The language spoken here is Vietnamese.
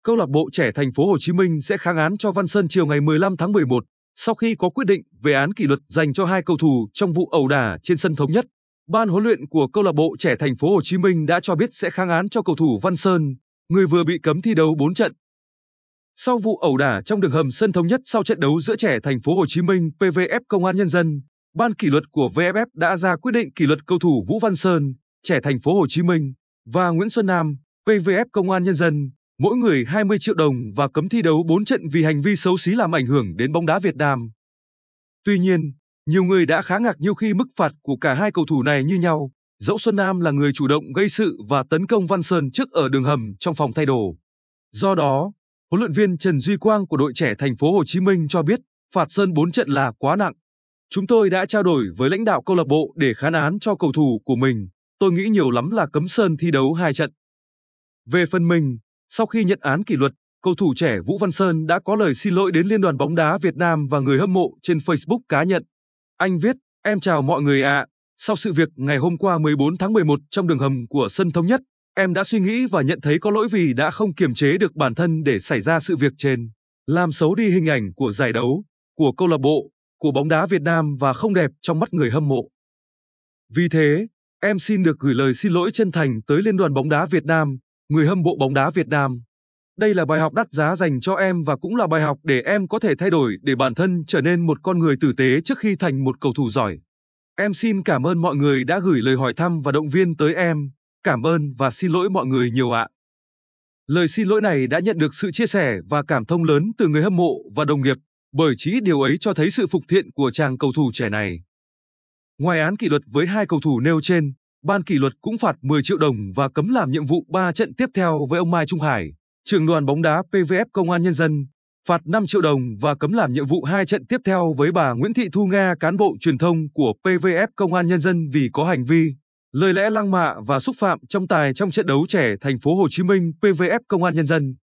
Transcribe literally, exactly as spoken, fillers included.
Câu lạc bộ trẻ Thành phố Hồ Chí Minh sẽ kháng án cho Văn Sơn chiều ngày mười lăm tháng mười một sau khi có quyết định về án kỷ luật dành cho hai cầu thủ trong vụ ẩu đả trên sân Thống Nhất. Ban huấn luyện của câu lạc bộ trẻ Thành phố Hồ Chí Minh đã cho biết sẽ kháng án cho cầu thủ Văn Sơn, người vừa bị cấm thi đấu bốn trận. Sau vụ ẩu đả trong đường hầm sân Thống Nhất sau trận đấu giữa trẻ Thành phố Hồ Chí Minh pê vê ép Công an Nhân dân, ban kỷ luật của vê ép ép đã ra quyết định kỷ luật cầu thủ Vũ Văn Sơn, trẻ Thành phố Hồ Chí Minh, và Nguyễn Xuân Nam, pê vê ép Công an Nhân dân, mỗi người hai mươi triệu đồng và cấm thi đấu bốn trận vì hành vi xấu xí làm ảnh hưởng đến bóng đá Việt Nam. Tuy nhiên, nhiều người đã khá ngạc nhiên khi mức phạt của cả hai cầu thủ này như nhau, dẫu Xuân Nam là người chủ động gây sự và tấn công Văn Sơn trước ở đường hầm trong phòng thay đồ. Do đó, huấn luyện viên Trần Duy Quang của đội trẻ Thành phố Hồ Chí Minh cho biết phạt Sơn bốn trận là quá nặng. Chúng tôi đã trao đổi với lãnh đạo câu lạc bộ để kháng án cho cầu thủ của mình, tôi nghĩ nhiều lắm là cấm Sơn thi đấu hai trận. Về phần mình, sau khi nhận án kỷ luật, cầu thủ trẻ Vũ Văn Sơn đã có lời xin lỗi đến Liên đoàn bóng đá Việt Nam và người hâm mộ trên Facebook cá nhân. Anh viết, em chào mọi người ạ, à. Sau sự việc ngày hôm qua mười bốn tháng mười một trong đường hầm của sân Thống Nhất, em đã suy nghĩ và nhận thấy có lỗi vì đã không kiềm chế được bản thân để xảy ra sự việc trên, làm xấu đi hình ảnh của giải đấu, của câu lạc bộ, của bóng đá Việt Nam và không đẹp trong mắt người hâm mộ. Vì thế, em xin được gửi lời xin lỗi chân thành tới Liên đoàn bóng đá Việt Nam, người hâm mộ bóng đá Việt Nam. Đây là bài học đắt giá dành cho em và cũng là bài học để em có thể thay đổi để bản thân trở nên một con người tử tế trước khi thành một cầu thủ giỏi. Em xin cảm ơn mọi người đã gửi lời hỏi thăm và động viên tới em. Cảm ơn và xin lỗi mọi người nhiều ạ. Lời xin lỗi này đã nhận được sự chia sẻ và cảm thông lớn từ người hâm mộ và đồng nghiệp, bởi chỉ ít điều ấy cho thấy sự phục thiện của chàng cầu thủ trẻ này. Ngoài án kỷ luật với hai cầu thủ nêu trên, ban kỷ luật cũng phạt mười triệu đồng và cấm làm nhiệm vụ ba trận tiếp theo với ông Mai Trung Hải, trưởng đoàn bóng đá pê vê ép Công an Nhân dân, phạt năm triệu đồng và cấm làm nhiệm vụ hai trận tiếp theo với bà Nguyễn Thị Thu Nga, cán bộ truyền thông của pê vê ép Công an Nhân dân vì có hành vi, lời lẽ lăng mạ và xúc phạm trọng tài trong trận đấu trẻ Thành phố Hồ Chí Minh pê vê ép Công an Nhân dân.